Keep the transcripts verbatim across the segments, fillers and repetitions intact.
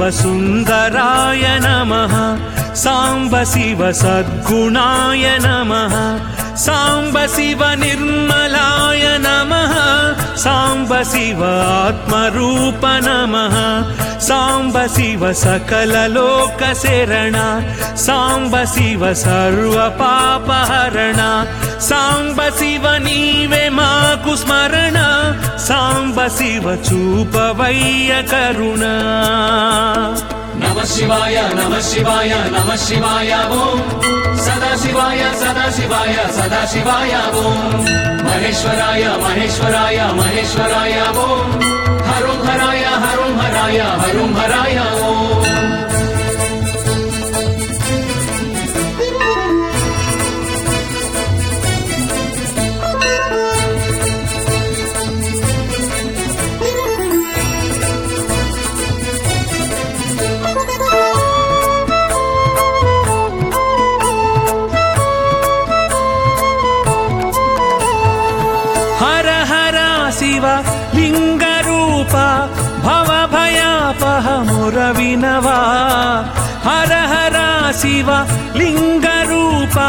सुन्दराय नमः साम्ब शिव सद्गुणाय नमः साम्ब शिव निर्मलाय नमः साम्ब शिव आत्मरूप नमः साम्ब शिव सकललोकशरण साम्ब शिव सर्वपापहरण साम्ब शिव नीवे माकु स्मरण साम्ब शिव चूपवय्य करुणा नमः शिवाय नमः शिवाय नमः शिवाय ओम सदा शिवाय सदा शिवाय सदा शिवाय ओम महेश्वराय महेश्वराय महेश्वराय ओम हरुं हराय हरुं हराय हरुं हराय ओम लिंगरूपा भवभयापहमुरविनवा हर हर शिव लिंगरूपा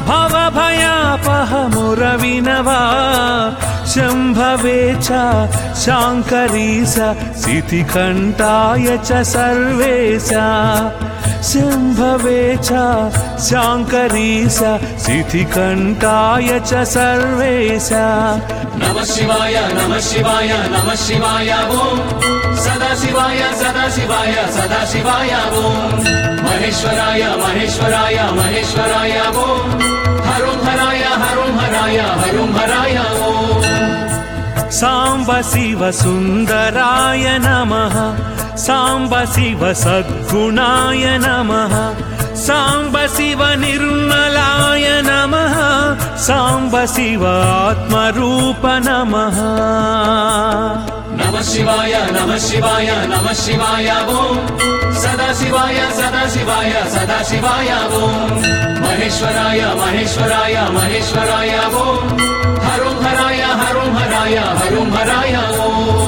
भवभयापहमुरविनवा शंभवे च शांकरी स सिद्धिकंठाय च सर्वेश शंभवे च शांकरी स सिद्धिकंठाय च सर्वेश नमः शिवाय नमः शिवाय नमः शिवाय ओम सदा शिवाय सदा शिवाय सदा शिवाय ओम महेश्वराय महेश्वराय महेश्वराय ओम हरुं हराय हरुं हराय हरुं हराय ओम साम्ब शिव सुन्दराय नमः साम्ब शिव सद्गुणाय नमः साम्ब शिव निर्मलाय नमः साम्ब शिव आत्मरूप नमः नमः शिवाय नमः शिवाय नमः शिवाय ओम सदा शिवाय सदा शिवाय सदा शिवाय ओम महेश्वराय महेश्वराय महेश्वराय ओम हरुं हराय हरुं हराय हरुं हराय ओम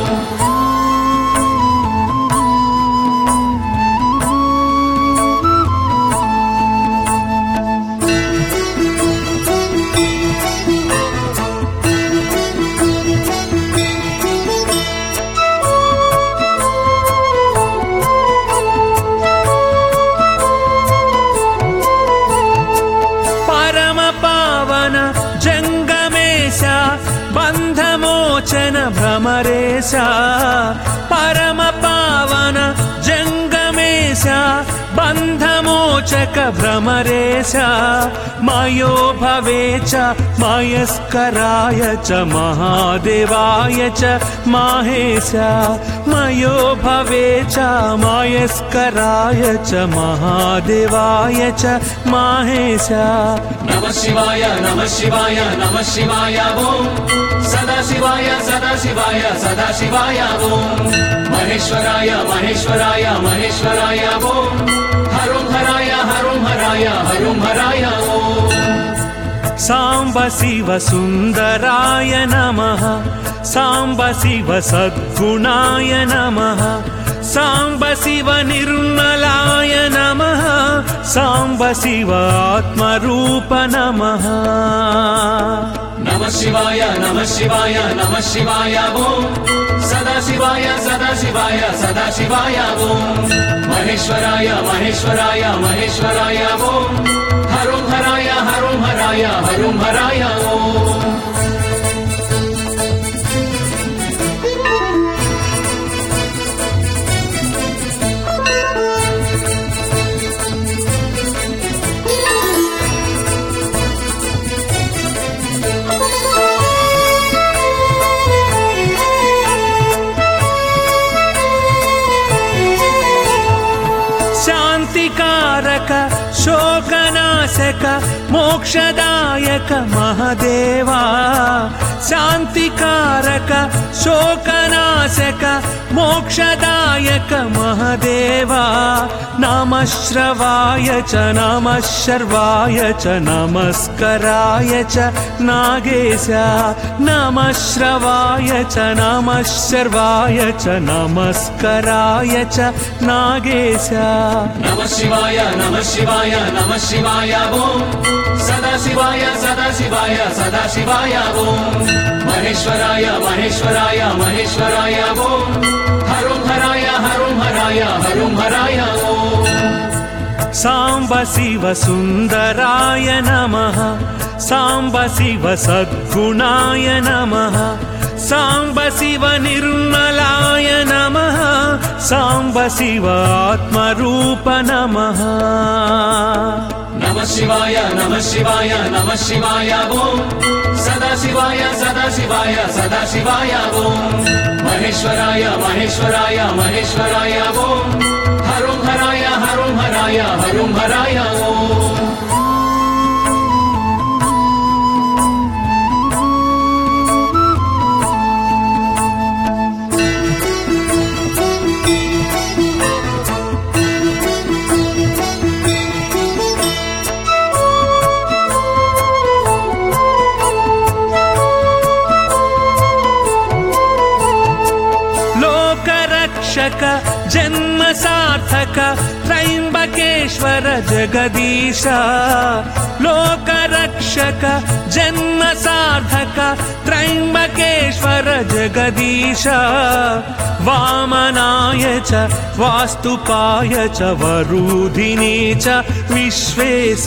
बन्धमोचन भ्रमरेश परम पावन जंगमेश बन्धमोचक भ्रमरेश मयो भवे च मयस्कराय च महादेवाय च माहेश मयो भवे च मयस्कराय च महादेवाय च माहेश नमः शिवाय नमः शिवाय नमः शिवाय ओम सदा शिवाय सदा शिवाय सदा शिवाय ओम महेश्वराय महेश्वराय महेश्वराय ओम हरुं हराय हरुं हराय हरुं हराय ओम साम्ब शिव सुन्दराय नमः साम्ब शिव सद्गुणाय नमः साम्ब शिव निर्मलाय नमः साम्ब शिव आत्मरूप नमः नमः शिवाय नमः शिवाय नमः शिवाय ओम सदा शिवाय सदा शिवाय सदा शिवाय ओम महेश्वराय महेश्वराय महेश्वराय ओम हरुं हराय हरुं हराय हरुं हराय ओम शांतिकारक शोकनाश శోకనాశక మోక్షదాయక మహదేవా శాంతికారక శోకనాశక మోక్షదాయక మహదేవా నమః శ్రవాయ చ నమః శర్వాయ చ నమస్కరాయ చ నాగేశ నమః శ్రవాయ చ నమః శర్వాయ చ నమస్కరాయ చ నాగేశ నమః శివాయ నమః శివాయ నమః శివాయ ఓం సదా శివాయ సదా శివాయ సదా శివాయ ఓం మహేశ్వరాయ మహేశ్వరాయ మహేశ్వరాయ ఓం హరం హరాయ హరం హరాయ హరం హరాయ ఓం సాంబ శివ సుందరాయ నమః సాంబ శివ సద్గుణాయ నమః సాంబ శివ నిర్మలాయ నమః సాంబ శివ ఆత్మరూప నమః నమః శివాయ నమః శివాయ నమః శివాయ ఓం సదా శివాయ సదా శివాయ సదా శివాయ ఓం మహేశ్వరాయ మహేశ్వరాయ మహేశ్వరాయ ఓం హరం హరాయ హరం హరాయ హరం హరాయ ఓం లోకరక్షక జన్మ సార్థక త్రయంబకేశ్వర జగదీశ లోకరక్షక జన్మ సార్థక త్రయంబకేశ్వర జగదీశ వామనాయ చ వాస్తుపాయ చ వరుధినే చ విశ్వేశ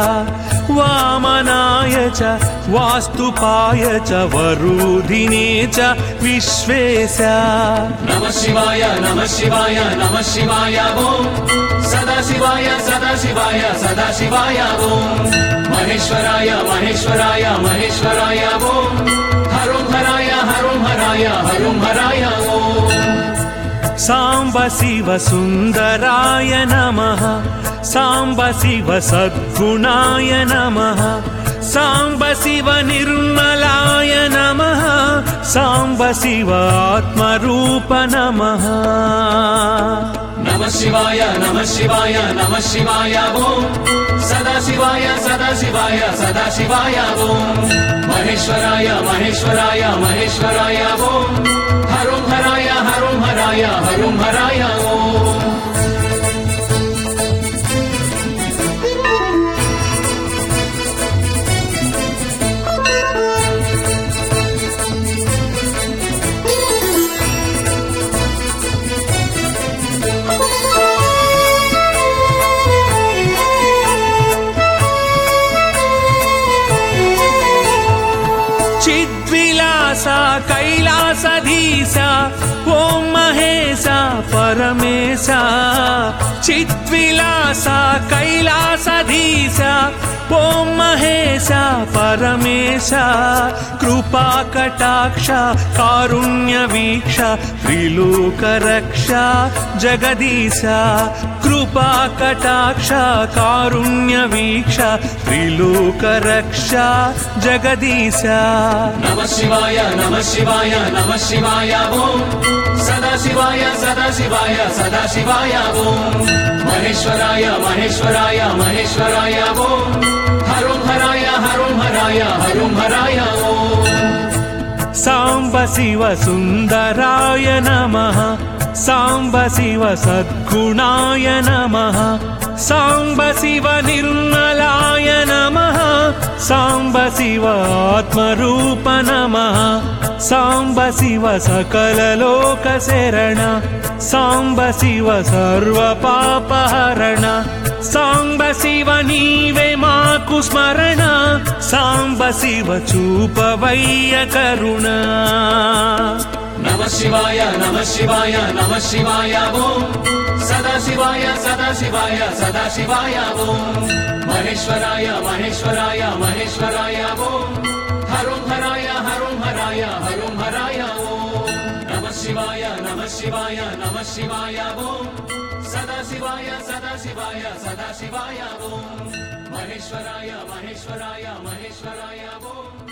వామనాయ చ వాస్తుపాయ చ వరుధినే చ విశ్వేశ నమః శివాయ నమః శివాయ నమః శివాయ ఓం సదా శివాయ సదా శివాయ సదా శివాయ ఓం మహేశ్వరాయ మహేశ్వరాయ మహేశ్వరాయ ఓం హరం హరాయ హరం హరాయ హరం హరాయ ఓం సాంబ శివ సుందరాయ నమః సాంబ శివ సద్గుణాయ నమః సాంబ శివ నిర్మలాయ నమః సాంబ శివ ఆత్మరూప నమః నమః శివాయ నమః శివాయ నమః శివాయ ఓం సదా శివాయ సదా శివాయ సదా శివాయ ఓం మహేశ్వరాయ మహేశ్వరాయ మహేశ్వరాయ ఓం హరం హరాయ హరం హరాయ హరం హరాయ ఓం చిద్విలాస కైలాసధీశ ఓం మహేశ పరమేశ చిద్విలాస కైలాసధీశ ఓం మహేశ పరమేశ కృపా కటాక్ష కారుణ్య వీక్ష త్రిలోక రక్ష జగదీశ కృపా కటాక్ష కారుణ్య వీక్ష త్రిలోక రక్ష జగదీశ నమః శివాయ నమః శివాయ నమః శివాయ ఓం సదా శివాయ సదా శివాయ సదా శివాయ ఓం మహేశ్వరాయ మహేశ్వరాయ మహేశ్వరాయ ఓం హరం హరాయ హరం హరాయ హరం హరాయ ఓం సాంబ శివ సుందరాయ నమః సాంబ శివ సద్గుణాయ నమః సాంబ శివ నిర్మలాయ నమః సాంబ శివ ఆత్మరూప నమః సాంబ శివ సకల లోక శరణ సాంబ శివ సర్వ పాపహరణ సాంబ శివ నీవే మాకు స్మరణ సాంబ శివ చూపవయ్య కరుణ నమః శివాయ నమః శివాయ నమః శివాయ ఓం సదా శివాయ సదా శివాయ సదా శివాయ ఓం మహేశ్వరాయ మహేశ్వరాయ మహేశ్వరాయ ఓం హరం హరాయ హరం హరాయ హరం హరాయ ఓం నమః శివాయ నమః శివాయ నమః శివాయ ఓం సదా శివాయ సదా శివాయ సదా శివాయ ఓం మహేశ్వరాయ మహేశ్వరాయ మహేశ్వరాయ మహేశ్వరాయ ఓం